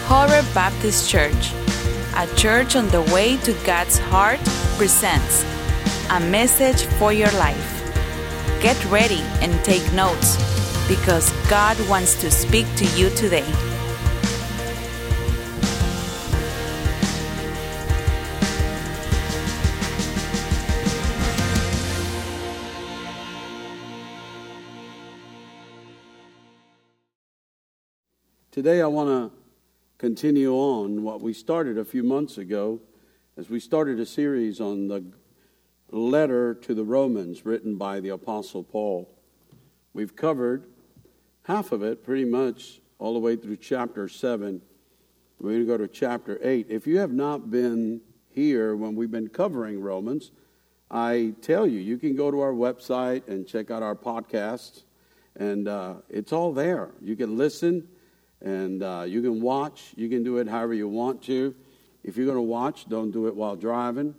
Horeb Baptist Church, a church on the way to God's heart, presents a message for your life. Get ready and take notes, because God wants to speak to you today. Today I want to continue on what we started a few months ago as we started a series on the letter to the Romans written by the Apostle Paul. We've covered half of it pretty much all the way through chapter 7. We're going to go to chapter 8. If you have not been here when we've been covering Romans, I tell you, you can go to our website and check out our podcasts, and it's all there. You can listen. And you can watch. You can do it however you want to. If you're going to watch, don't do it while driving.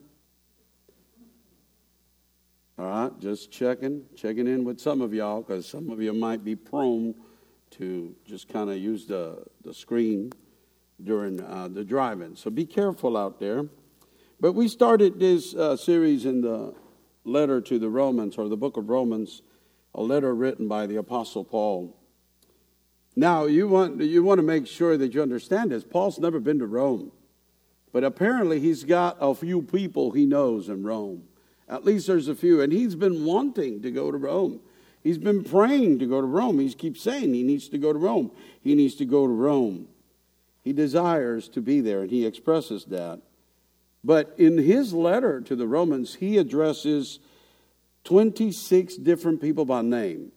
All right, just checking in with some of y'all, because some of you might be prone to just kind of use the screen during the driving. So be careful out there. But we started this series in the letter to the Romans, or the book of Romans, a letter written by the Apostle Paul. Now, you want to make sure that you understand this. Paul's never been to Rome, but apparently he's got a few people he knows in Rome. At least there's a few, and he's been wanting to go to Rome. He's been praying to go to Rome. He keeps saying he needs to go to Rome. He needs to go to Rome. He desires to be there, and he expresses that. But in his letter to the Romans, he addresses 26 different people by name.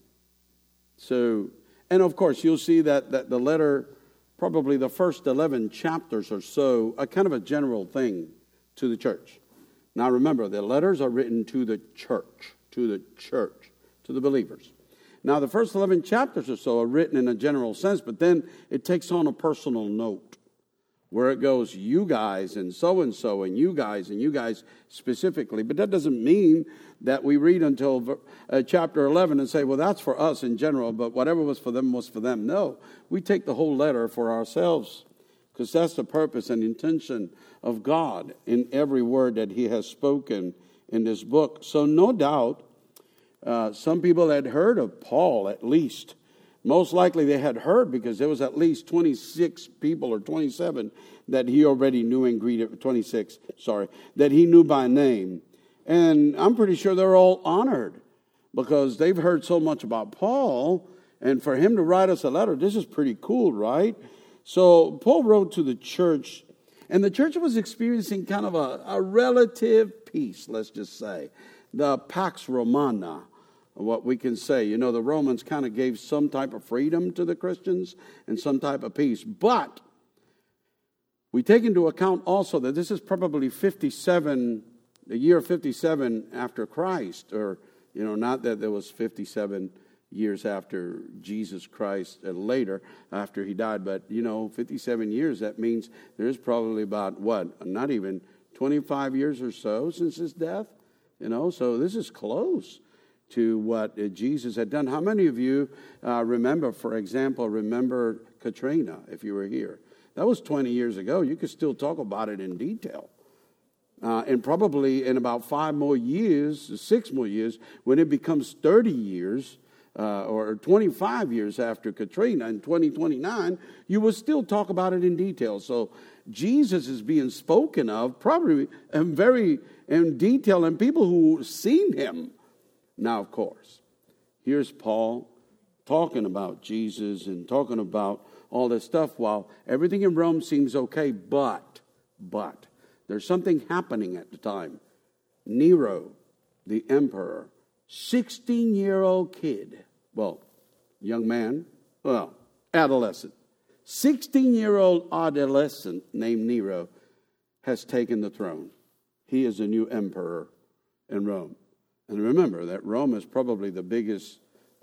And of course, you'll see that the letter, probably the first 11 chapters or so, are kind of a general thing to the church. Now remember, the letters are written to the church, to the believers. Now the first 11 chapters or so are written in a general sense, but then it takes on a personal note, where it goes, you guys and so, and you guys specifically. But that doesn't mean that we read until chapter 11 and say, well, that's for us in general, but whatever was for them was for them. No, we take the whole letter for ourselves, because that's the purpose and intention of God in every word that he has spoken in this book. So no doubt, some people had heard of Paul at least. Most likely they had heard, because there was at least 26 people or 27 that he already knew and greeted, that he knew by name. And I'm pretty sure they're all honored, because they've heard so much about Paul, and for him to write us a letter, this is pretty cool, right? So Paul wrote to the church, and the church was experiencing kind of a relative peace, let's just say, the Pax Romana. What we can say, the Romans kind of gave some type of freedom to the Christians and some type of peace. But we take into account also that this is probably the year 57 after Christ, or, not that there was 57 years after Jesus Christ and later after he died, but, 57 years, that means there's probably about, not even 25 years or so since his death, so this is close to what Jesus had done. How many of you remember Katrina, if you were here? That was 20 years ago. You could still talk about it in detail. And probably in about 6 more years, when it becomes 30 years or 25 years after Katrina in 2029, you will still talk about it in detail. So Jesus is being spoken of probably very in detail, and people who've seen him. Now, of course, here's Paul talking about Jesus and talking about all this stuff while everything in Rome seems okay, but there's something happening at the time. Nero, the emperor, 16-year-old kid, young man, adolescent, 16-year-old adolescent named Nero has taken the throne. He is the new emperor in Rome. And remember that Rome is probably the biggest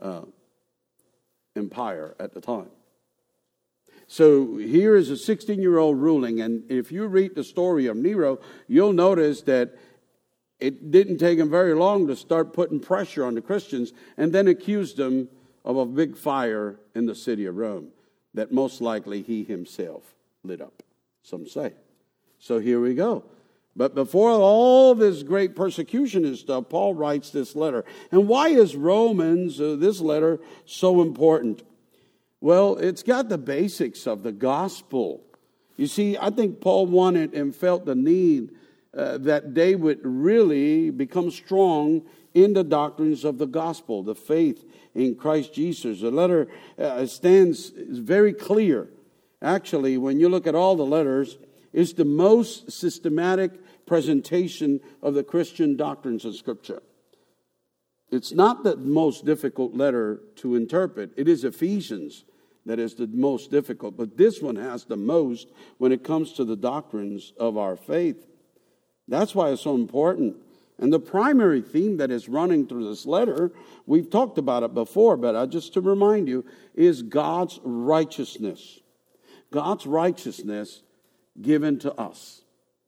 empire at the time. So here is a 16-year-old ruling, and if you read the story of Nero, you'll notice that it didn't take him very long to start putting pressure on the Christians and then accused them of a big fire in the city of Rome that most likely he himself lit up, some say. So here we go. But before all this great persecution and stuff, Paul writes this letter. And why is Romans, this letter, so important? Well, it's got the basics of the gospel. You see, I think Paul wanted and felt the need that they would really become strong in the doctrines of the gospel, the faith in Christ Jesus. The letter is very clear. Actually, when you look at all the letters, it's the most systematic presentation of the Christian doctrines of Scripture. It's not the most difficult letter to interpret. It is Ephesians that is the most difficult. But this one has the most when it comes to the doctrines of our faith. That's why it's so important. And the primary theme that is running through this letter, we've talked about it before, but just to remind you, is God's righteousness. God's righteousness given to us.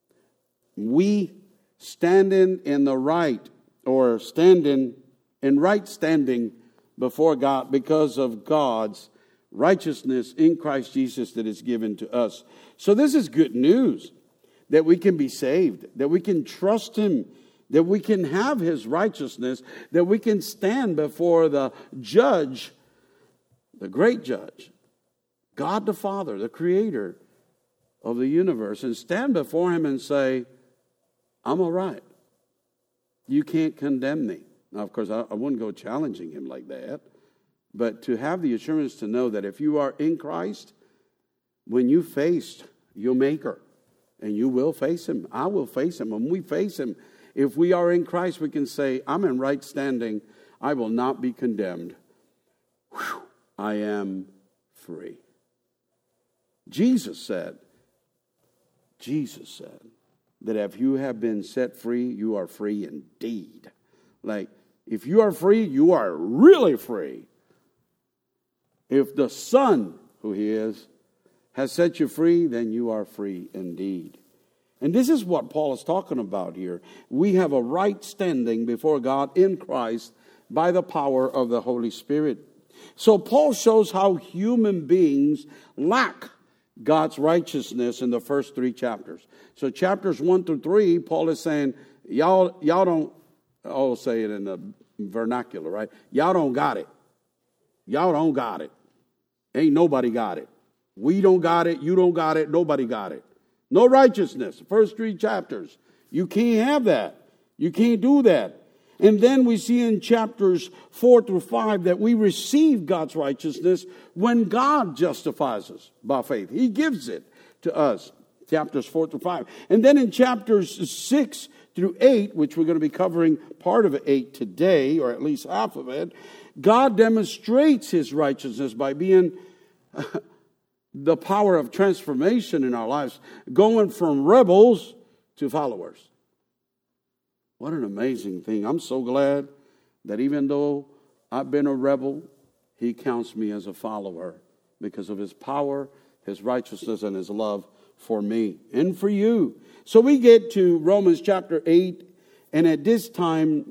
We standing in the right, or standing in right standing before God because of God's righteousness in Christ Jesus that is given to us. So this is good news, that we can be saved, that we can trust Him, that we can have His righteousness, that we can stand before the judge, the great judge, God the Father, the Creator of the universe, and stand before Him and say, I'm all right. You can't condemn me. Now, of course, I wouldn't go challenging Him like that, but to have the assurance to know that if you are in Christ, when you face your Maker, and you will face Him, I will face Him. When we face Him, if we are in Christ, we can say, I'm in right standing. I will not be condemned. Whew, I am free. Jesus said that if you have been set free, you are free indeed. Like, if you are free, you are really free. If the Son, who He is, has set you free, then you are free indeed. And this is what Paul is talking about here. We have a right standing before God in Christ by the power of the Holy Spirit. So Paul shows how human beings lack God's righteousness in the first 3 chapters. So chapters 1 through 3, Paul is saying, y'all don't, I'll say it in the vernacular, right? Y'all don't got it. Y'all don't got it. Ain't nobody got it. We don't got it. You don't got it. Nobody got it. No righteousness. First 3 chapters. You can't have that. You can't do that. And then we see in chapters 4 through 5 that we receive God's righteousness when God justifies us by faith. He gives it to us. Chapters 4 through 5. And then in chapters 6 through 8, which we're going to be covering part of 8 today, or at least half of it, God demonstrates His righteousness by being the power of transformation in our lives, going from rebels to followers. What an amazing thing. I'm so glad that even though I've been a rebel, He counts me as a follower because of His power, His righteousness, and His love for me and for you. So we get to Romans chapter 8, and at this time,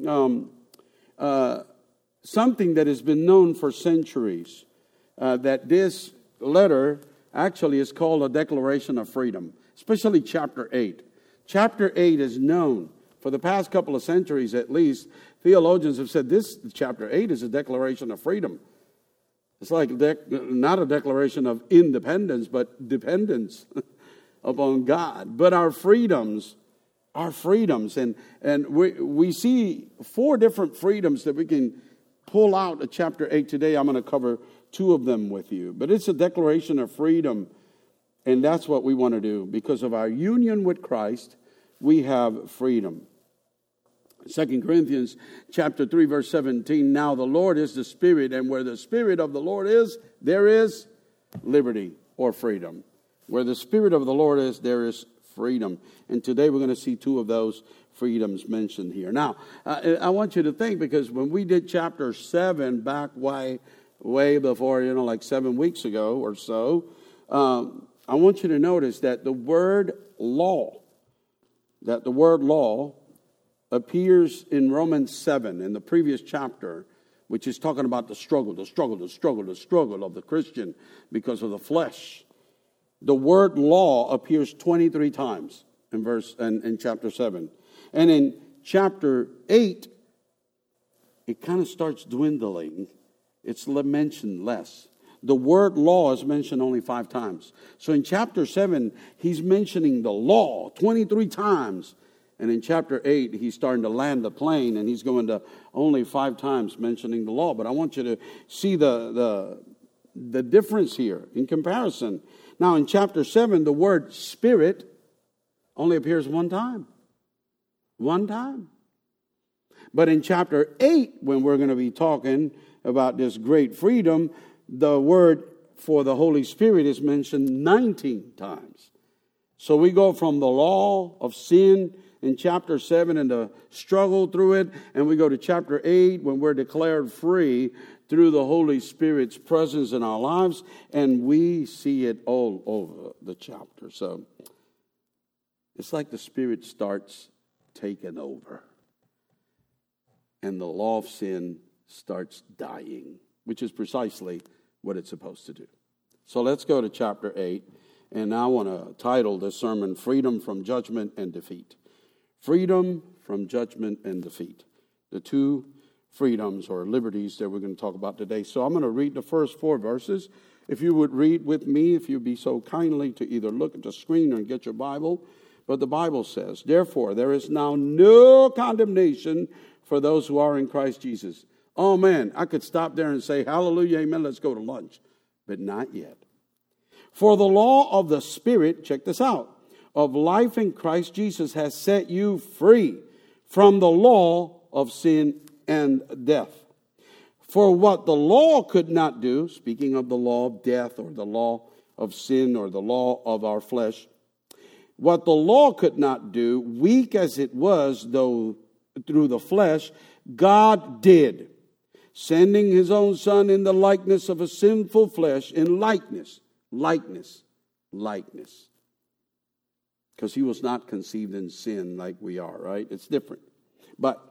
something that has been known for centuries, that this letter actually is called a declaration of freedom, especially chapter 8. Chapter 8 is known for the past couple of centuries at least. Theologians have said this chapter 8 is a declaration of freedom. It's like not a declaration of independence, but dependence upon God. But our freedoms. And we see 4 different freedoms that we can pull out of chapter 8 today. I'm going to cover 2 of them with you. But it's a declaration of freedom. And that's what we want to do. Because of our union with Christ, we have freedom. 2 Corinthians chapter 3, verse 17. Now the Lord is the Spirit, and where the Spirit of the Lord is, there is liberty or freedom. Where the Spirit of the Lord is, there is freedom. And today we're going to see 2 of those freedoms mentioned here. Now, I want you to think, because when we did chapter 7 back way before, like 7 weeks ago or so, I want you to notice that the word law appears in Romans 7 in the previous chapter, which is talking about the struggle of the Christian because of the flesh. the word law appears 23 times in chapter 7. And in chapter 8, it kind of starts dwindling. It's mentioned less. The word law is mentioned only 5 times. So in chapter 7, he's mentioning the law 23 times. And in chapter 8, he's starting to land the plane, and he's going to only 5 times mentioning the law. But I want you to see the difference here in comparison. Now, in chapter 7, the word spirit only appears 1 time. 1 time. But in chapter 8, when we're going to be talking about this great freedom, the word for the Holy Spirit is mentioned 19 times. So we go from the law of sin in chapter 7 and the struggle through it, and we go to chapter 8 when we're declared free through the Holy Spirit's presence in our lives, and we see it all over the chapter. So it's like the Spirit starts taking over, and the law of sin starts dying, which is precisely what it's supposed to do. So let's go to chapter 8, and I want to title this sermon, Freedom from Judgment and Defeat. Freedom from judgment and defeat. The 2 freedoms or liberties that we're going to talk about today. So I'm going to read the first 4 verses. If you would read with me, if you'd be so kindly to either look at the screen or get your Bible. But the Bible says, therefore, there is now no condemnation for those who are in Christ Jesus. Oh man, I could stop there and say, hallelujah, amen, let's go to lunch. But not yet. For the law of the Spirit, check this out, of life in Christ Jesus has set you free from the law of sin and death. For what the law could not do, speaking of the law of death or the law of sin or the law of our flesh, what the law could not do, weak as it was, though through the flesh, God did, sending his own Son in the likeness of a sinful flesh, in likeness. Because he was not conceived in sin like we are, right? It's different. But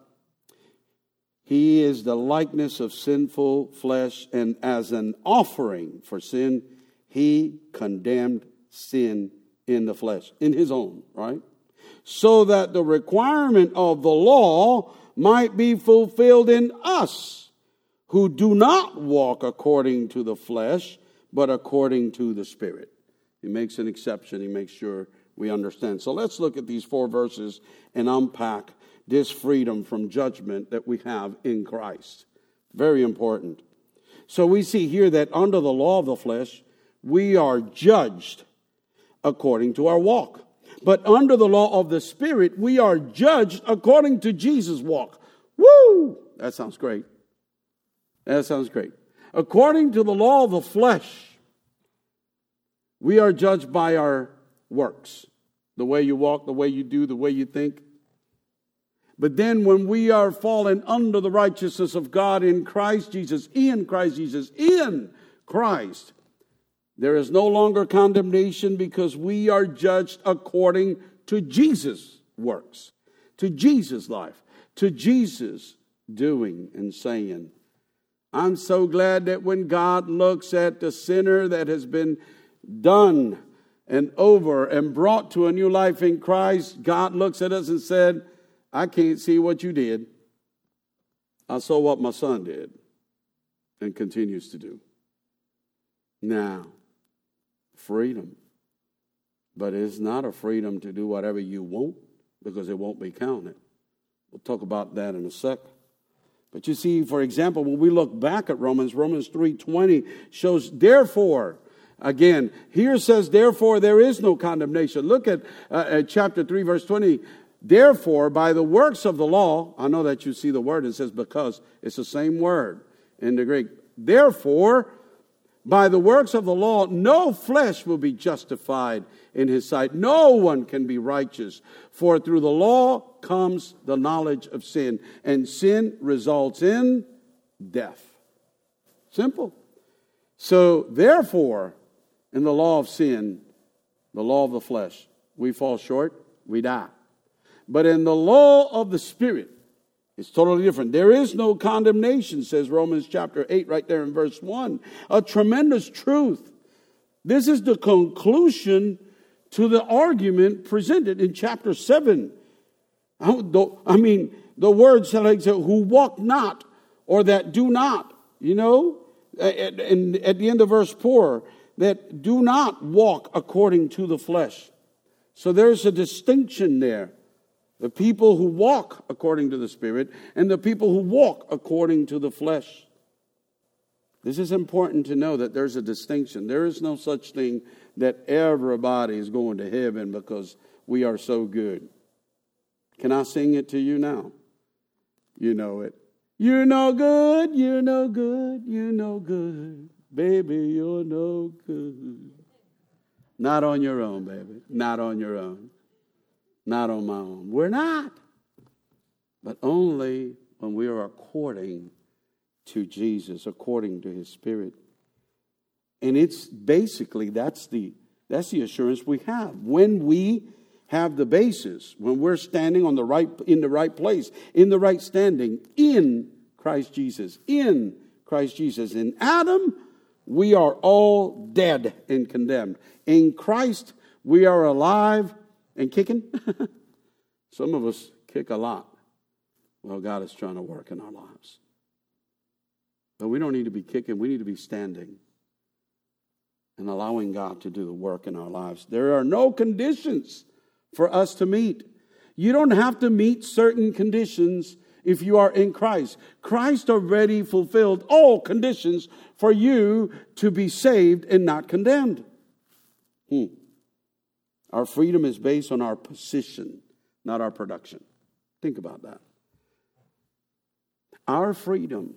he is the likeness of sinful flesh, and as an offering for sin, he condemned sin in the flesh, in his own, right? So that the requirement of the law might be fulfilled in us, who do not walk according to the flesh, but according to the Spirit. He makes an exception. He makes sure we understand. So let's look at these 4 verses and unpack this freedom from judgment that we have in Christ. Very important. So we see here that under the law of the flesh, we are judged according to our walk. But under the law of the Spirit, we are judged according to Jesus' walk. Woo! That sounds great. That sounds great. According to the law of the flesh, we are judged by our works. The way you walk, the way you do, the way you think. But then when we are fallen under the righteousness of God in Christ Jesus, in Christ, there is no longer condemnation because we are judged according to Jesus' works, to Jesus' life, to Jesus' doing and saying. I'm so glad that when God looks at the sinner that has been done and over and brought to a new life in Christ, God looks at us and said, I can't see what you did. I saw what my son did and continues to do. Now, freedom. But it's not a freedom to do whatever you want because it won't be counted. We'll talk about that in a second. But you see, for example, when we look back at Romans 3:20 shows, therefore, again, here says, therefore, there is no condemnation. Look at chapter 3, verse 20. Therefore, by the works of the law, I know that you see the word, it says because. It's the same word in the Greek. Therefore, by the works of the law, no flesh will be justified in his sight. No one can be righteous. For through the law comes the knowledge of sin. And sin results in death. Simple. So, therefore, in the law of sin, the law of the flesh, we fall short, we die. But in the law of the Spirit, it's totally different. There is no condemnation, says Romans chapter 8 right there in verse 1. A tremendous truth. This is the conclusion to the argument presented in chapter 7. I mean, the words like who walk not or that do not, at the end of verse 4, that do not walk according to the flesh. So there's a distinction there. The people who walk according to the Spirit and the people who walk according to the flesh. This is important to know that there's a distinction. There is no such thing that everybody is going to heaven because we are so good. Can I sing it to you now? You know it. You're no good, you're no good, you're no good. Baby, you're no good. Not on your own, baby. Not on your own. Not on my own. We're not. But only when we are according to Jesus, according to his Spirit. And it's basically, that's the assurance we have. When we have the basis, when we're standing in the right place, in the right standing, in Christ Jesus. In Christ Jesus. In Adam, we are all dead and condemned. In Christ, we are alive and kicking. Some of us kick a lot. Well, God is trying to work in our lives. But we don't need to be kicking. We need to be standing and allowing God to do the work in our lives. There are no conditions for us to meet. You don't have to meet certain conditions if you are in Christ. Christ already fulfilled all conditions for you to be saved and not condemned. Our freedom is based on our position, not our production. Think about that. Our freedom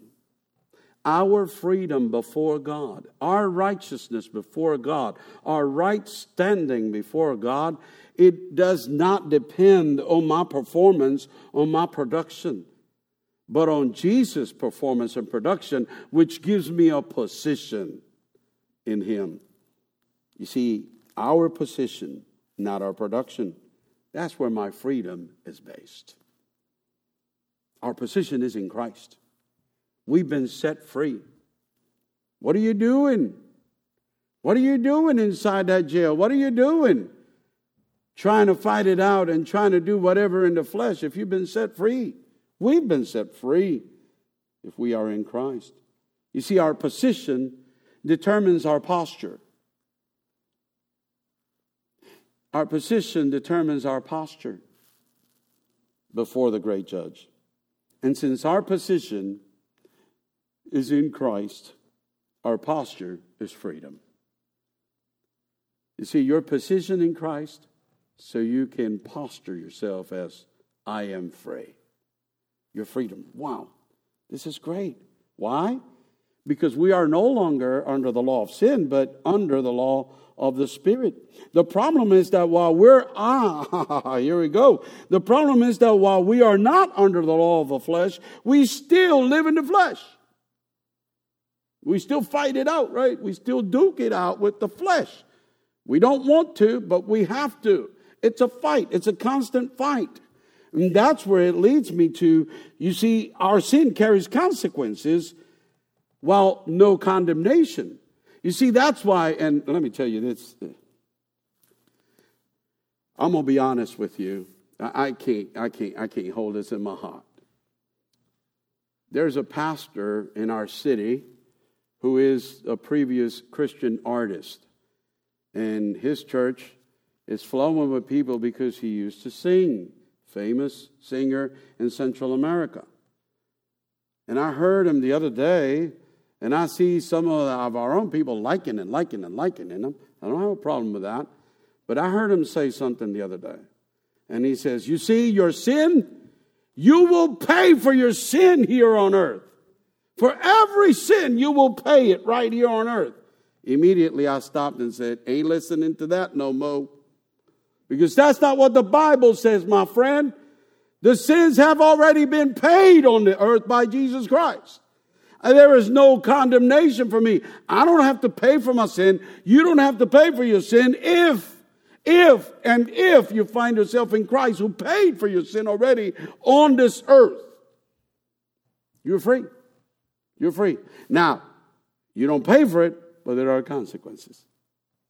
before God, our righteousness before God, our right standing before God, it does not depend on my performance, on my production, but on Jesus' performance and production, which gives me a position in him. You see, our position, not our production, that's where my freedom is based. Our position is in Christ. We've been set free. What are you doing? What are you doing inside that jail? What are you doing? Trying to fight it out and trying to do whatever in the flesh if you've been set free. We've been set free if we are in Christ. You see, our position determines our posture. Our position determines our posture before the great judge. And since our position is in Christ, our posture is freedom. You see, your position in Christ, so you can posture yourself as, I am free. Your freedom. Wow, this is great. Why? Because we are no longer under the law of sin, but under the law of the Spirit. The problem is that while here we go. The problem is that while we are not under the law of the flesh, we still live in the flesh. We still fight it out, right? We still duke it out with the flesh. We don't want to, but we have to. It's a fight. It's a constant fight. And that's where it leads me to, you see, our sin carries consequences while no condemnation. You see, that's why, and let me tell you this. I'm going to be honest with you. I can't hold this in my heart. There's a pastor in our city who is a previous Christian artist. And his church is flowing with people because he used to sing. Famous singer in Central America. And I heard him the other day, and I see some of our own people liking him. I don't have a problem with that. But I heard him say something the other day. And he says, you see, your sin, you will pay for your sin here on earth. For every sin, you will pay it right here on earth. Immediately I stopped and said, ain't listening to that no more. Because that's not what the Bible says, my friend. The sins have already been paid on the earth by Jesus Christ. And there is no condemnation for me. I don't have to pay for my sin. You don't have to pay for your sin if you find yourself in Christ who paid for your sin already on this earth. You're free. You're free. Now, you don't pay for it, but there are consequences.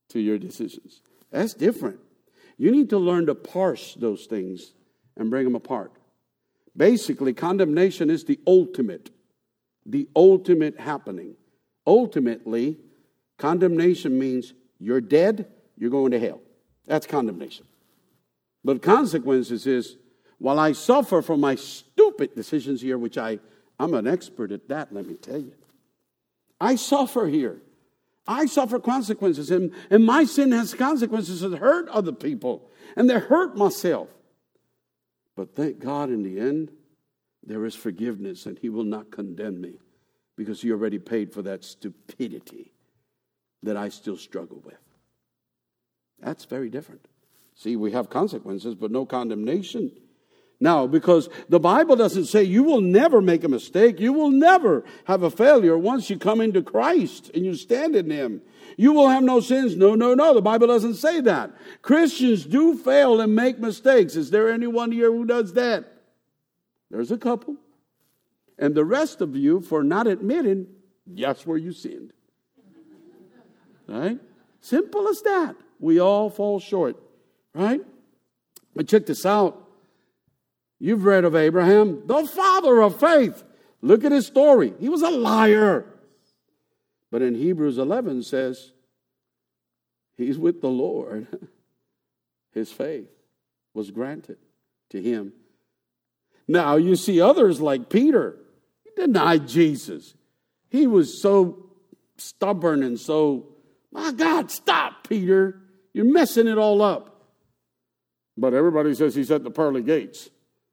to your decisions. That's different. You need to learn to parse those things and bring them apart. Basically, condemnation is the ultimate happening. Ultimately, condemnation means you're dead, you're going to hell. That's condemnation. But consequences is, while I suffer from my stupid decisions here, which I'm an expert at that, let me tell you. I suffer here. I suffer consequences, and my sin has consequences that hurt other people, and they hurt myself. But thank God in the end, there is forgiveness, and He will not condemn me because He already paid for that stupidity that I still struggle with. That's very different. See, we have consequences, but no condemnation. Now, because the Bible doesn't say you will never make a mistake. You will never have a failure once you come into Christ and you stand in Him. You will have no sins. No. The Bible doesn't say that. Christians do fail and make mistakes. Is there anyone here who does that? There's a couple. And the rest of you, for not admitting, that's where you sinned. Right? Simple as that. We all fall short. Right? But check this out. You've read of Abraham, the father of faith. Look at his story. He was a liar. But in Hebrews 11 says, he's with the Lord. His faith was granted to him. Now you see others like Peter. He denied Jesus. He was so stubborn and so, my God, stop, Peter. You're messing it all up. But everybody says he's at the pearly gates.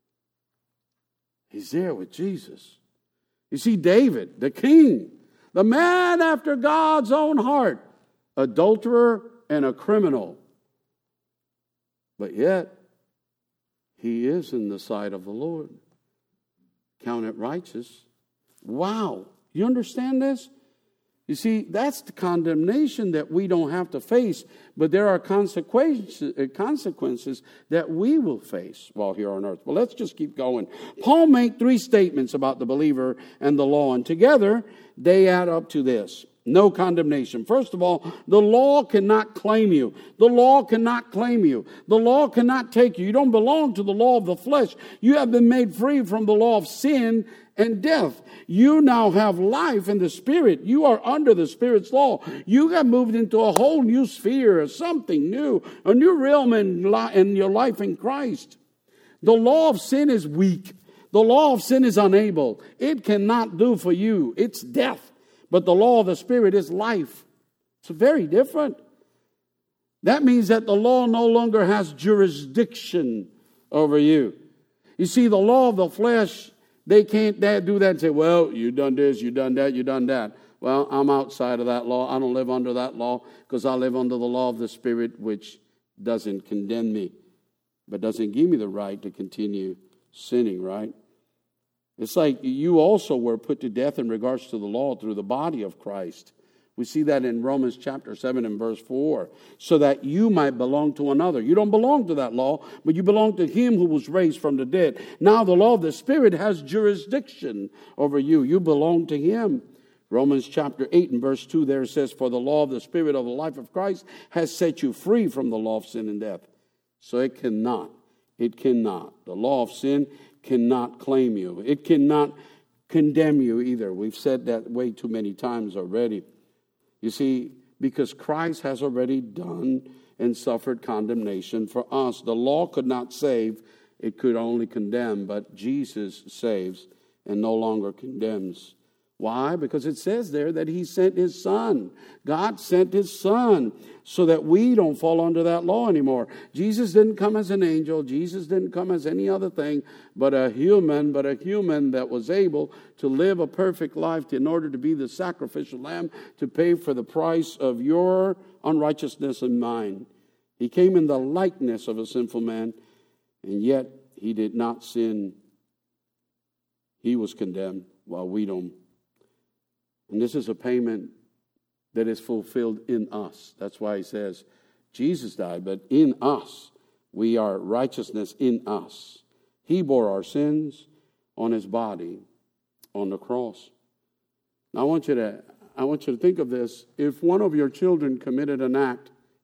He's there with Jesus. You see, David, the king, the man after God's own heart, adulterer and a criminal. But yet, he is in the sight of the Lord. Counted righteous. Wow. You understand this? You see, that's the condemnation that we don't have to face, but there are consequences that we will face while here on earth. Well, let's just keep going. Paul made 3 statements about the believer and the law, and together they add up to this. No condemnation. First of all, the law cannot claim you. The law cannot claim you. The law cannot take you. You don't belong to the law of the flesh. You have been made free from the law of sin and death. You now have life in the Spirit. You are under the Spirit's law. You have moved into a whole new sphere, something new, a new realm in your life in Christ. The law of sin is weak. The law of sin is unable. It cannot do for you. It's death. But the law of the Spirit is life. It's very different. That means that the law no longer has jurisdiction over you. You see, the law of the flesh, they can't do that and say, well, you done this, you done that, you done that. Well, I'm outside of that law. I don't live under that law because I live under the law of the Spirit, which doesn't condemn me, but doesn't give me the right to continue sinning, right? It's like you also were put to death in regards to the law through the body of Christ. We see that in Romans chapter 7 and verse 4. So that you might belong to another. You don't belong to that law, but you belong to Him who was raised from the dead. Now the law of the Spirit has jurisdiction over you. You belong to Him. Romans chapter 8 and verse 2 there says, for the law of the Spirit of the life of Christ has set you free from the law of sin and death. So it cannot. The law of sin cannot claim you. It cannot condemn you either. We've said that way too many times already. You see, because Christ has already done and suffered condemnation for us. The law could not save, it could only condemn, but Jesus saves and no longer condemns. Why? Because it says there that He sent His Son. God sent His Son so that we don't fall under that law anymore. Jesus didn't come as an angel. Jesus didn't come as any other thing but a human that was able to live a perfect life in order to be the sacrificial lamb to pay for the price of your unrighteousness and mine. He came in the likeness of a sinful man, and yet He did not sin. He was condemned while we don't. And this is a payment that is fulfilled in us. That's why He says, Jesus died, but in us, we are righteousness in us. He bore our sins on His body on the cross. Now I want you to think of this. If one of your children committed an act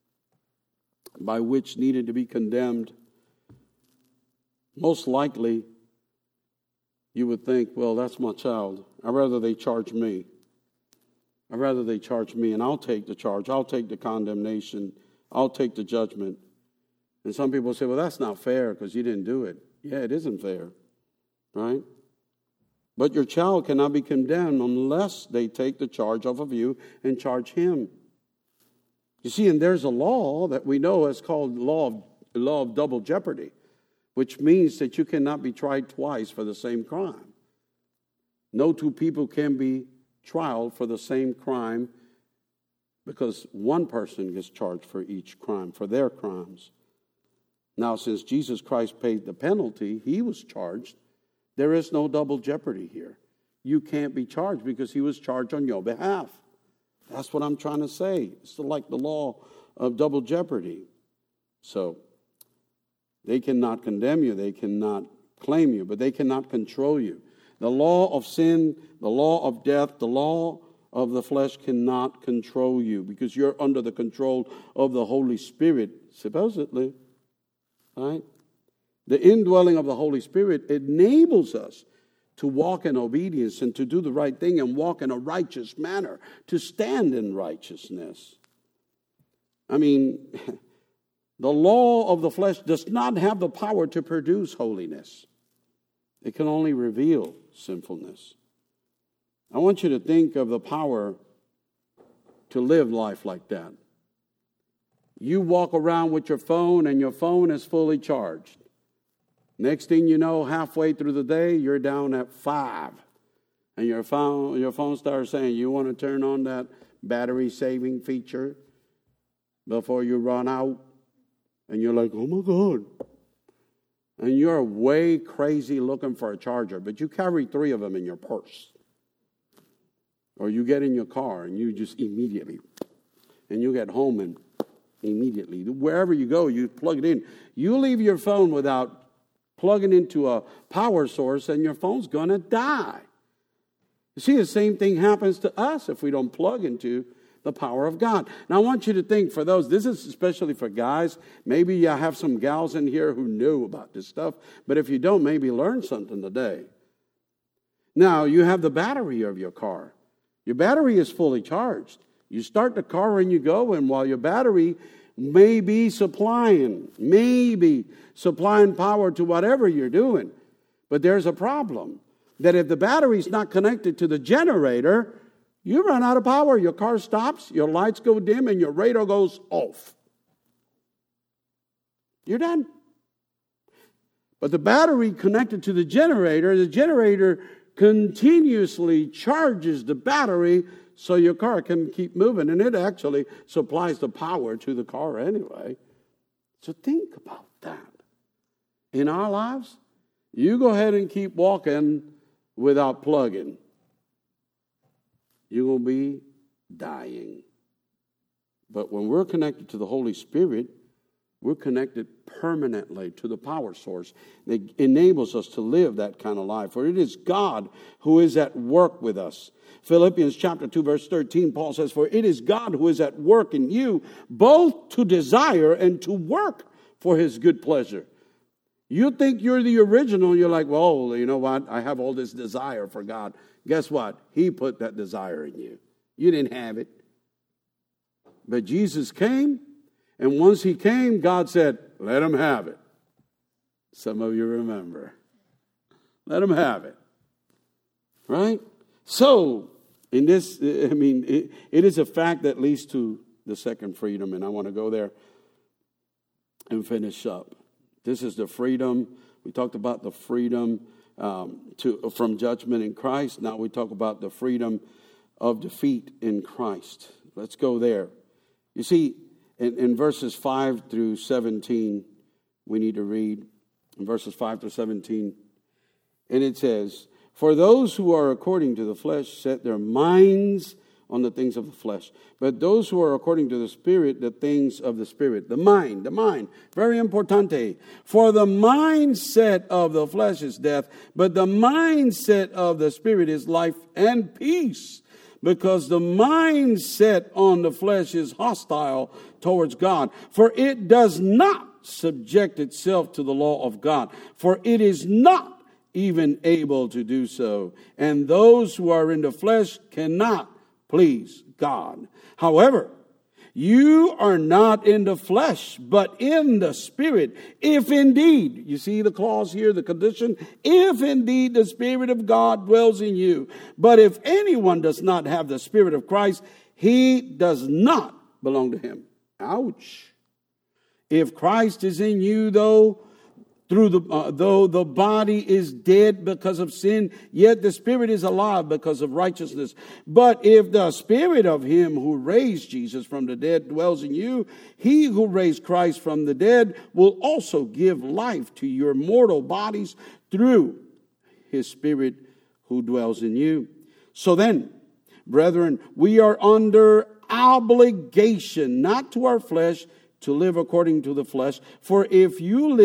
by which needed to be condemned, most likely you would think, well, that's my child. I'd rather they charge me. I'd rather they charge me, and I'll take the charge. I'll take the condemnation. I'll take the judgment. And some people say, well, that's not fair because you didn't do it. Yeah, it isn't fair, right? But your child cannot be condemned unless they take the charge off of you and charge him. You see, and there's a law that we know is called law of double jeopardy, which means that you cannot be tried twice for the same crime. No two people can be tried for the same crime because one person gets charged for each crime, for their crimes. Now, since Jesus Christ paid the penalty, he was charged. There is no double jeopardy here. You can't be charged because he was charged on your behalf. That's what I'm trying to say. It's like the law of double jeopardy. So, they cannot condemn you. They cannot claim you, but they cannot control you. The law of sin, the law of death, the law of the flesh cannot control you because you're under the control of the Holy Spirit, supposedly. Right? The indwelling of the Holy Spirit enables us to walk in obedience and to do the right thing and walk in a righteous manner, to stand in righteousness. I mean, the law of the flesh does not have the power to produce holiness. It can only reveal sinfulness. I want you to think of the power to live life like that. You walk around with your phone and your phone is fully charged. Next thing you know, halfway through the day, you're down at 5. And your phone starts saying, you want to turn on that battery saving feature before you run out? And you're like, oh my God. And you're way crazy looking for a charger, but you carry 3 of them in your purse. Or you get in your car and you just immediately, and you get home and immediately, wherever you go, you plug it in. You leave your phone without plugging into a power source and your phone's going to die. You see, the same thing happens to us if we don't plug into the power of God. Now, I want you to think, for those, this is especially for guys. Maybe you have some gals in here who knew about this stuff, but if you don't, maybe learn something today. Now, you have the battery of your car. Your battery is fully charged. You start the car and you go, and while your battery may be supplying power to whatever you're doing, but there's a problem. That if the battery's not connected to the generator, you run out of power. Your car stops, your lights go dim, and your radar goes off. You're done. But the battery connected to the generator continuously charges the battery so your car can keep moving. And it actually supplies the power to the car anyway. So think about that. In our lives, you go ahead and keep walking without plugging. You're going to be dying. But when we're connected to the Holy Spirit, we're connected permanently to the power source that enables us to live that kind of life. For it is God who is at work with us. Philippians chapter 2, verse 13, Paul says, for it is God who is at work in you, both to desire and to work for his good pleasure. You think you're the original. You're like, well, you know what? I have all this desire for God. Guess what? He put that desire in you. You didn't have it. But Jesus came, and once he came, God said, let him have it. Some of you remember. Let him have it. Right? So, in this, it is a fact that leads to the second freedom, and I want to go there and finish up. This is the freedom. We talked about the freedom from judgment in Christ. Now we talk about the freedom of defeat in Christ. Let's go there. You see, in verses 5 through 17, we need to read in verses 5 through 17. And it says, for those who are according to the flesh set their minds on the things of the flesh. But those who are according to the Spirit, the things of the Spirit. The mind. Very importante. For the mindset of the flesh is death, but the mindset of the Spirit is life and peace. because the mind set on the flesh is hostile towards God. For it does not subject itself to the law of God, for it is not even able to do so. And those who are in the flesh cannot please God. However, you are not in the flesh, but in the Spirit, if indeed, you see the clause here, the condition, if indeed the Spirit of God dwells in you. But if anyone does not have the Spirit of Christ, he does not belong to him. Ouch. If Christ is in you, though the body is dead because of sin, yet the Spirit is alive because of righteousness. But if the Spirit of him who raised Jesus from the dead dwells in you, he who raised Christ from the dead will also give life to your mortal bodies through his Spirit who dwells in you. So then, brethren, we are under obligation, not to our flesh, to live according to the flesh. For if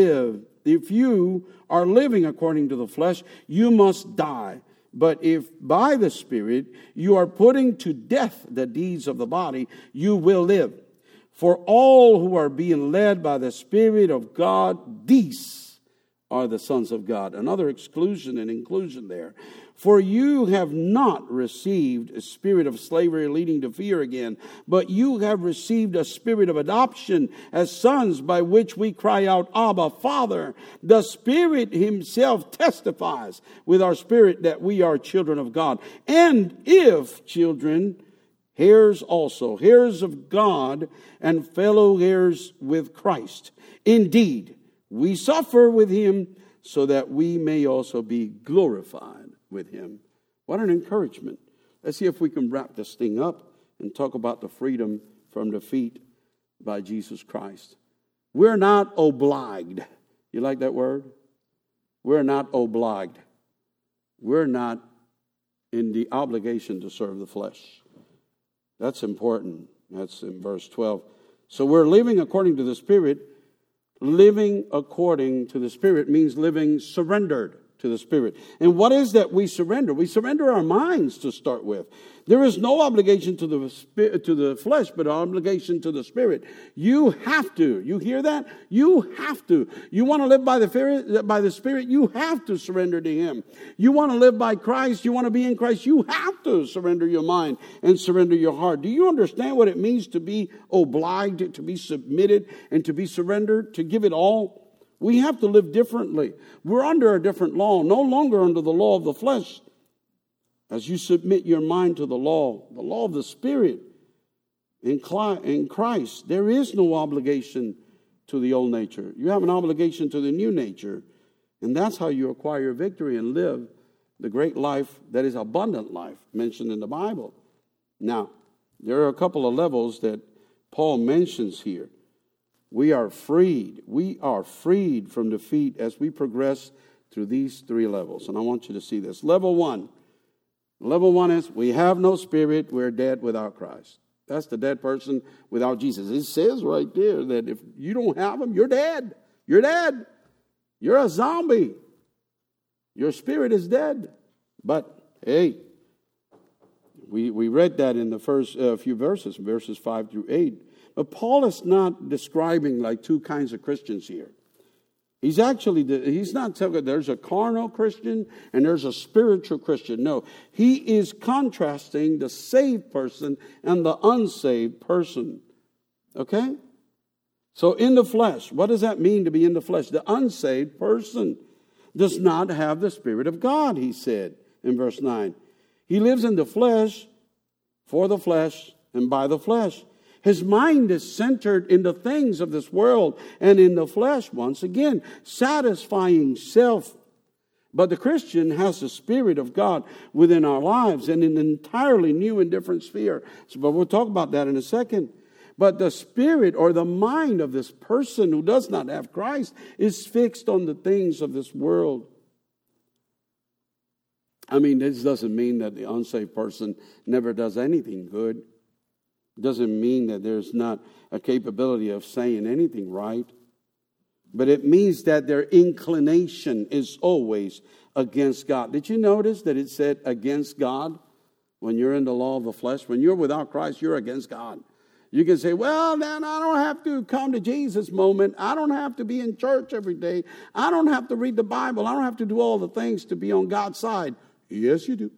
you are living according to the flesh, you must die. But if by the Spirit you are putting to death the deeds of the body, you will live. For all who are being led by the Spirit of God, these are the sons of God. Another exclusion and inclusion there. For you have not received a spirit of slavery leading to fear again, but you have received a spirit of adoption as sons, by which we cry out, Abba, Father. The Spirit himself testifies with our spirit that we are children of God. And if children, heirs also, heirs of God and fellow heirs with Christ. Indeed, we suffer with him so that we may also be glorified with him. What an encouragement. Let's see if we can wrap this thing up and talk about the freedom from defeat by Jesus Christ. We're not obliged. You like that word? We're not obliged. We're not in the obligation to serve the flesh. That's important. That's in verse 12. So we're living according to the Spirit. Living according to the Spirit means living surrendered to the Spirit. And what is that we surrender? We surrender our minds to start with. There is no obligation to the flesh, but obligation to the Spirit. You have to. You hear that? You have to. You want to live by the Spirit, you have to surrender to him. You want to live by Christ, you want to be in Christ, you have to surrender your mind and surrender your heart. Do you understand what it means to be obliged, to be submitted, and to be surrendered, to give it all? We have to live differently. We're under a different law, no longer under the law of the flesh. As you submit your mind to the law of the Spirit in Christ, there is no obligation to the old nature. You have an obligation to the new nature. And that's how you acquire victory and live the great life that is abundant life mentioned in the Bible. Now, there are a couple of levels that Paul mentions here. We are freed. We are freed from defeat as we progress through these three levels. And I want you to see this. Level one. Level one is we have no spirit. We're dead without Christ. That's the dead person without Jesus. It says right there that if you don't have him, you're dead. You're dead. You're a zombie. Your spirit is dead. But, hey, we read that in the first few verses 5 through 8. But Paul is not describing like two kinds of Christians here. He's not telling there's a carnal Christian and there's a spiritual Christian. No, he is contrasting the saved person and the unsaved person. Okay? So in the flesh, what does that mean to be in the flesh? The unsaved person does not have the Spirit of God, he said in verse 9. He lives in the flesh, for the flesh, and by the flesh. His mind is centered in the things of this world and in the flesh, once again, satisfying self. But the Christian has the Spirit of God within our lives in an entirely new and different sphere. But we'll talk about that in a second. But the spirit or the mind of this person who does not have Christ is fixed on the things of this world. I mean, this doesn't mean that the unsaved person never does anything good. Doesn't mean that there's not a capability of saying anything right. But it means that their inclination is always against God. Did you notice that it said against God? when you're in the law of the flesh. When you're without Christ, you're against God. You can say, well, then I don't have to come to Jesus moment. I don't have to be in church every day. I don't have to read the Bible. I don't have to do all the things to be on God's side. Yes, you do.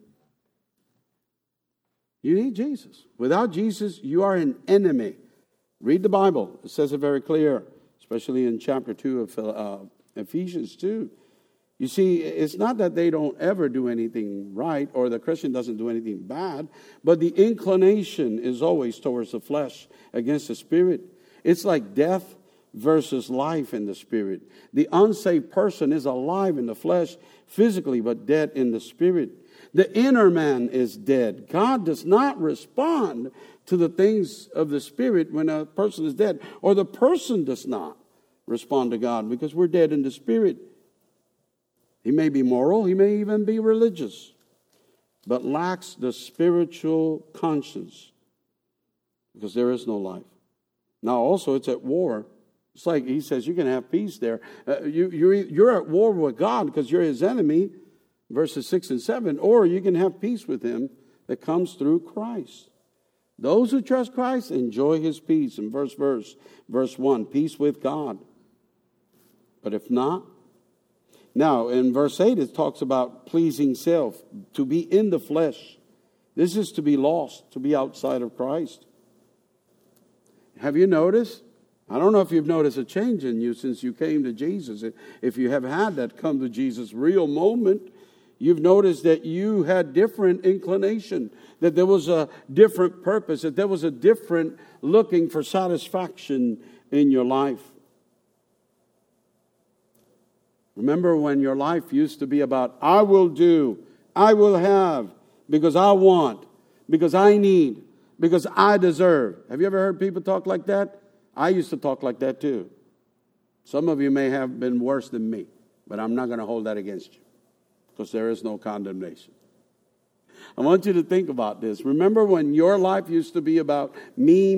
You need Jesus. Without Jesus, you are an enemy. Read the Bible. It says it very clear, especially in chapter 2 of Ephesians 2. You see, it's not that they don't ever do anything right or the Christian doesn't do anything bad, but the inclination is always towards the flesh against the spirit. It's like death versus life in the spirit. The unsaved person is alive in the flesh physically, but dead in the spirit. The inner man is dead. God does not respond to the things of the spirit when a person is dead, or the person does not respond to God because we're dead in the spirit. He may be moral, he may even be religious, but lacks the spiritual conscience because there is no life. Now also it's at war. It's like he says you can have peace there. You're at war with God because you're his enemy, verses 6 and 7, or you can have peace with him that comes through Christ. Those who trust Christ enjoy his peace. In verse 1, peace with God. But if not, now, in verse 8, it talks about pleasing self, to be in the flesh. This is to be lost, to be outside of Christ. Have you noticed? I don't know if you've noticed a change in you since you came to Jesus. If you have had that come to Jesus real moment, you've noticed that you had different inclination, that there was a different purpose, that there was a different looking for satisfaction in your life. Remember when your life used to be about, I will do, I will have, because I want, because I need, because I deserve. Have you ever heard people talk like that? I used to talk like that too. Some of you may have been worse than me, but I'm not going to hold that against you because there is no condemnation. I want you to think about this. Remember when your life used to be about me,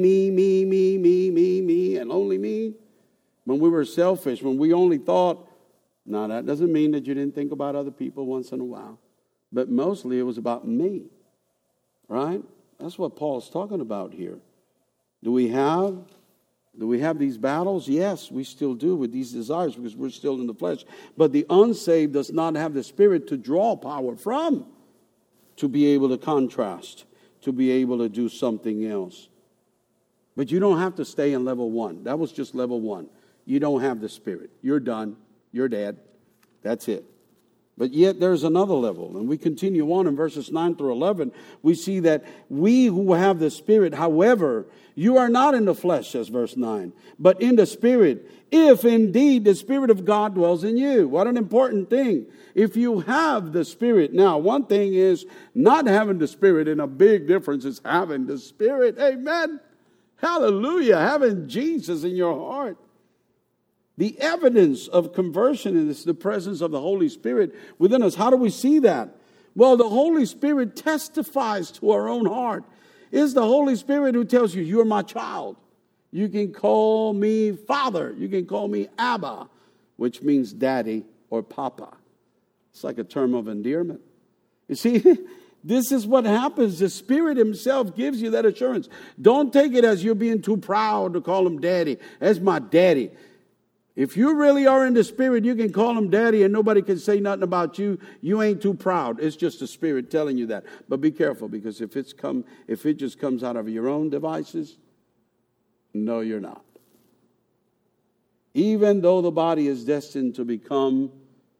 and only me? When we were selfish, when we only thought, now, that doesn't mean that you didn't think about other people once in a while. But mostly it was about me. Right? That's what Paul's talking about here. Do we have these battles? Yes, we still do with these desires because we're still in the flesh. But the unsaved does not have the Spirit to draw power from, to be able to contrast, to be able to do something else. But you don't have to stay in level 1. That was just level 1. You don't have the Spirit. You're done. You're dead. That's it. But yet there's another level. And we continue on in verses 9 through 11. We see that we who have the Spirit, however, you are not in the flesh, says verse 9, but in the Spirit, if indeed the Spirit of God dwells in you. What an important thing. If you have the Spirit. Now, one thing is not having the Spirit, and a big difference is having the Spirit. Amen. Hallelujah. Having Jesus in your heart. The evidence of conversion is the presence of the Holy Spirit within us. How do we see that? Well, the Holy Spirit testifies to our own heart. It's the Holy Spirit who tells you, you're my child. You can call me Father. You can call me Abba, which means daddy or papa. It's like a term of endearment. You see, this is what happens. The Spirit himself gives you that assurance. Don't take it as you're being too proud to call him daddy. That's my daddy. If you really are in the Spirit, you can call him daddy and nobody can say nothing about you. You ain't too proud. It's just the Spirit telling you that. But be careful, because if it just comes out of your own devices, no, you're not. Even though the body is destined to become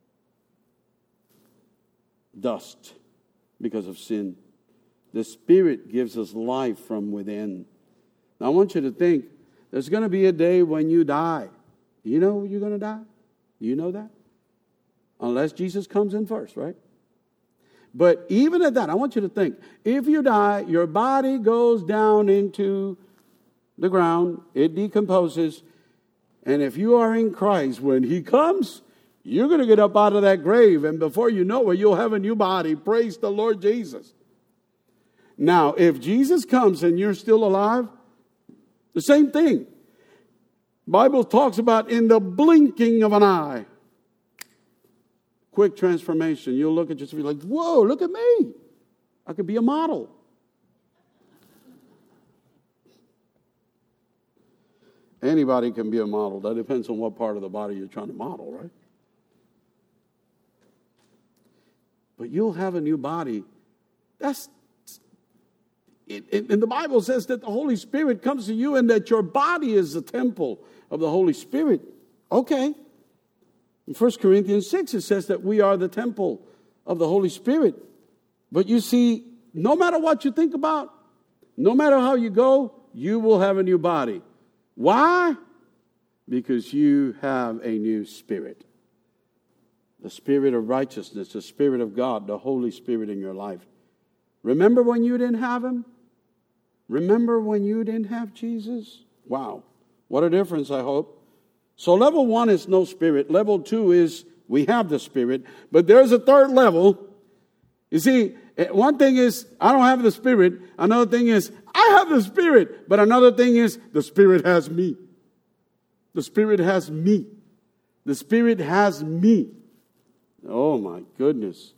dust because of sin, the Spirit gives us life from within. Now, I want you to think, there's going to be a day when you die. You know you're going to die? You know that? Unless Jesus comes in first, right? But even at that, I want you to think, if you die, your body goes down into the ground, it decomposes, and if you are in Christ, when he comes, you're going to get up out of that grave, and before you know it, you'll have a new body. Praise the Lord Jesus. Now, if Jesus comes and you're still alive, the same thing. Bible talks about in the blinking of an eye. Quick transformation. You'll look at yourself and be like, whoa, look at me. I could be a model. Anybody can be a model. That depends on what part of the body you're trying to model, right? But you'll have a new body. And the Bible says that the Holy Spirit comes to you and that your body is the temple of the Holy Spirit. Okay. In 1 Corinthians 6, it says that we are the temple of the Holy Spirit. But you see, no matter what you think about, no matter how you go, you will have a new body. Why? Because you have a new spirit. The spirit of righteousness, the spirit of God, the Holy Spirit in your life. Remember when you didn't have him? Remember when you didn't have Jesus? Wow. What a difference, I hope. So level 1 is no spirit. Level 2 is we have the Spirit. But there's a third level. You see, one thing is I don't have the Spirit. Another thing is I have the Spirit. But another thing is the Spirit has me. The Spirit has me. The Spirit has me. Oh my goodness.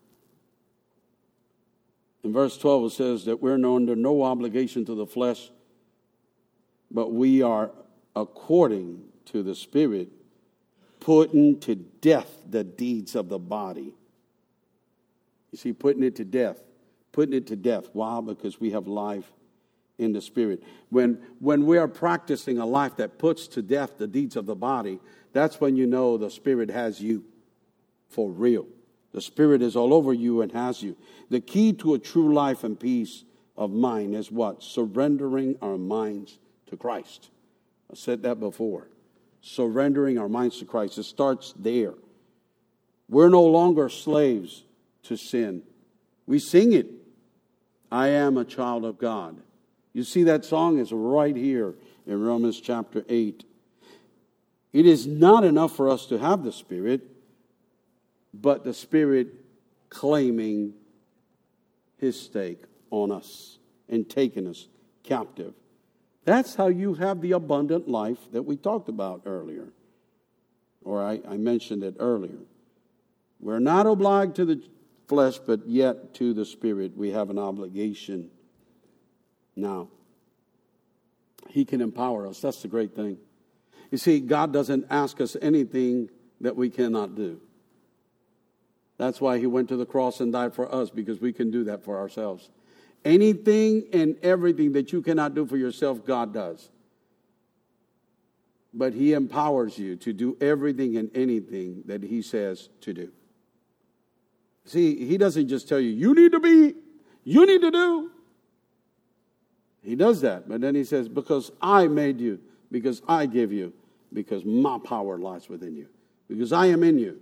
In verse 12 it says that we're under no obligation to the flesh, but we are according to the Spirit putting to death the deeds of the body. You see, putting it to death. Putting it to death. Why? Because we have life in the Spirit. When we are practicing a life that puts to death the deeds of the body, that's when you know the Spirit has you for real. The Spirit is all over you and has you. The key to a true life and peace of mind is what? Surrendering our minds to Christ. I said that before. Surrendering our minds to Christ. It starts there. We're no longer slaves to sin. We sing it. I am a child of God. You see, that song is right here in Romans chapter 8. It is not enough for us to have the Spirit, but the Spirit claiming his stake on us and taking us captive. That's how you have the abundant life that we talked about earlier. Or I mentioned it earlier. We're not obliged to the flesh, but yet to the Spirit we have an obligation. Now, he can empower us. That's the great thing. You see, God doesn't ask us anything that we cannot do. That's why he went to the cross and died for us, because we can do that for ourselves. Anything and everything that you cannot do for yourself, God does. But he empowers you to do everything and anything that he says to do. See, he doesn't just tell you, you need to do. He does that, but then he says, because I made you, because I give you, because my power lies within you, because I am in you.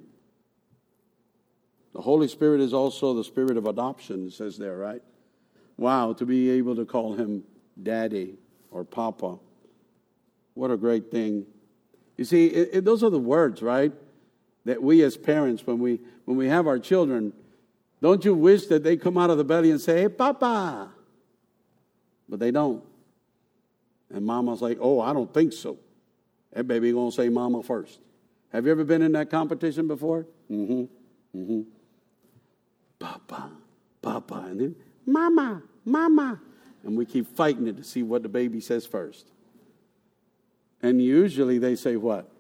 The Holy Spirit is also the Spirit of adoption, it says there, right? Wow, to be able to call him Daddy or Papa. What a great thing. You see, those are the words, right? That we as parents, when we have our children, don't you wish that they come out of the belly and say, hey, Papa? But they don't. And Mama's like, oh, I don't think so. That baby going to say Mama first. Have you ever been in that competition before? Mm-hmm. Papa, Papa. And then, Mama, Mama. And we keep fighting it to see what the baby says first. And usually they say what?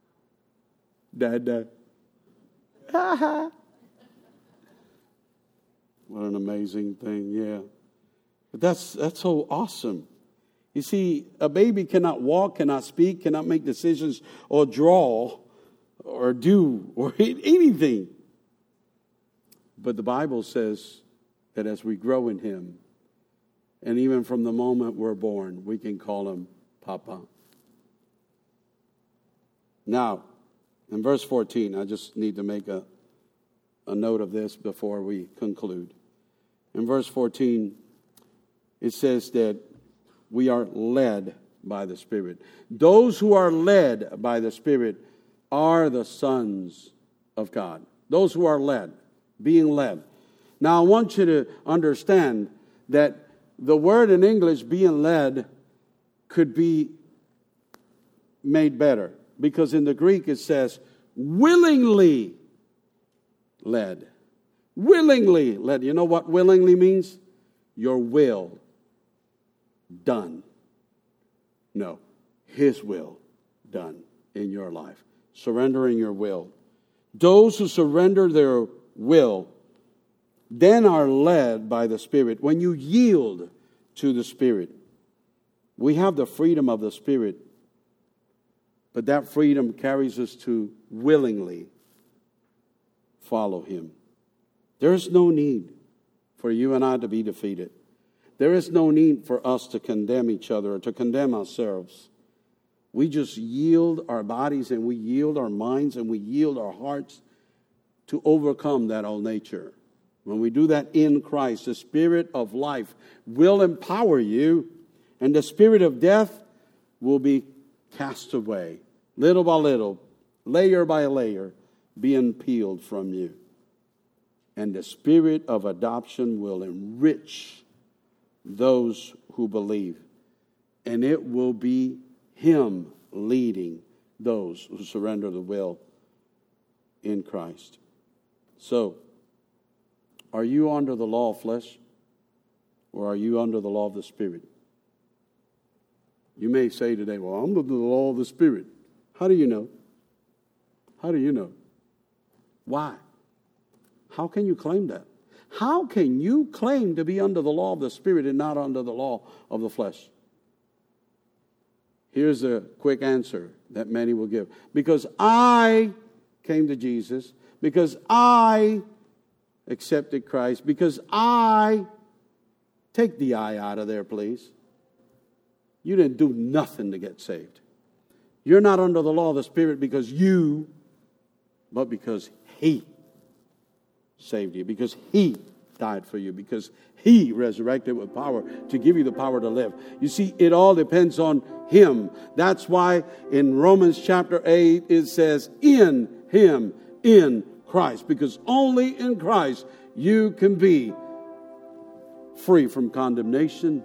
Dad. Ha. What an amazing thing, yeah. But that's so awesome. You see, a baby cannot walk, cannot speak, cannot make decisions or draw or do or anything. But the Bible says that as we grow in him, and even from the moment we're born, we can call him Papa. Now, in verse 14, I just need to make a note of this before we conclude. In verse 14, it says that we are led by the Spirit. Those who are led by the Spirit are the sons of God. Those who are led, being led. Now, I want you to understand that the word in English, being led, could be made better. Because in the Greek it says, willingly led. willingly let, you know what willingly means? Your will done. No, his will done in your life. Surrendering your will. Those who surrender their will then are led by the Spirit. When you yield to the Spirit, we have the freedom of the Spirit, but that freedom carries us to willingly follow him. There is no need for you and I to be defeated. There is no need for us to condemn each other or to condemn ourselves. We just yield our bodies and we yield our minds and we yield our hearts to overcome that old nature. When we do that in Christ, the Spirit of life will empower you, and the spirit of death will be cast away, little by little, layer by layer, being peeled from you. And the spirit of adoption will enrich those who believe. And it will be him leading those who surrender the will in Christ. So, are you under the law of flesh? Or are you under the law of the Spirit? You may say today, well, I'm under the law of the Spirit. How do you know? How do you know? Why? How can you claim that? How can you claim to be under the law of the Spirit and not under the law of the flesh? Here's a quick answer that many will give. Because I came to Jesus, because I accepted Christ, because I, take the I out of there, please. You didn't do nothing to get saved. You're not under the law of the Spirit because you, but because he saved you, because he died for you, because he resurrected with power to give you the power to live. You see, it all depends on him. That's why in Romans chapter 8 it says, in him, in Christ, because only in Christ you can be free from condemnation.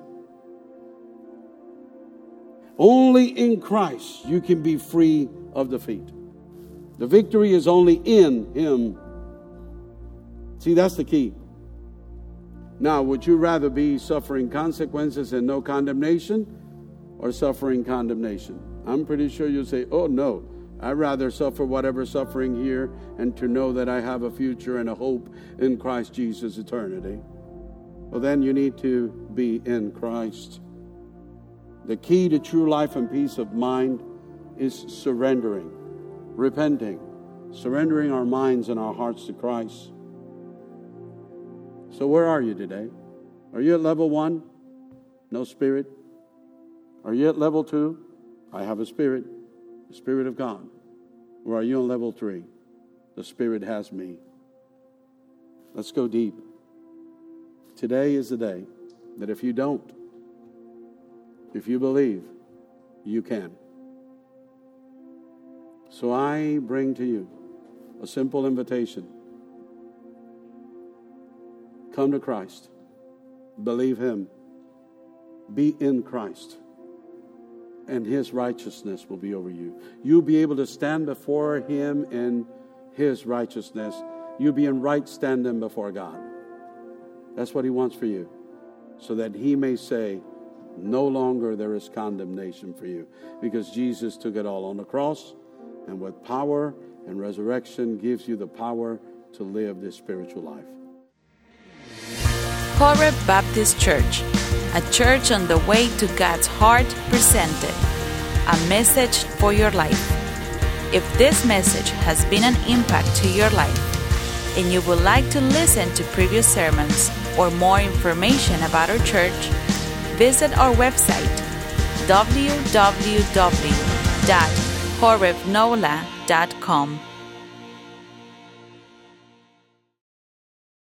Only in Christ you can be free of defeat. The victory is only in him. See, that's the key. Now, would you rather be suffering consequences and no condemnation, or suffering condemnation? I'm pretty sure you'll say, oh no, I'd rather suffer whatever suffering here and to know that I have a future and a hope in Christ Jesus eternity. Well, then you need to be in Christ. The key to true life and peace of mind is surrendering, repenting, surrendering our minds and our hearts to Christ. So where are you today? Are you at level 1? No Spirit? Are you at level 2? I have a Spirit, the Spirit of God. Or are you on level 3? The Spirit has me. Let's go deep. Today is the day that if you don't, if you believe, you can. So I bring to you a simple invitation. Come to Christ. Believe him. Be in Christ. And his righteousness will be over you. You'll be able to stand before him in his righteousness. You'll be in right standing before God. That's what he wants for you. So that he may say, no longer there is condemnation for you. Because Jesus took it all on the cross. And with power and resurrection gives you the power to live this spiritual life. Horeb Baptist Church, a church on the way to God's heart, presented a message for your life. If this message has been an impact to your life and you would like to listen to previous sermons or more information about our church, visit our website www.horebnola.com.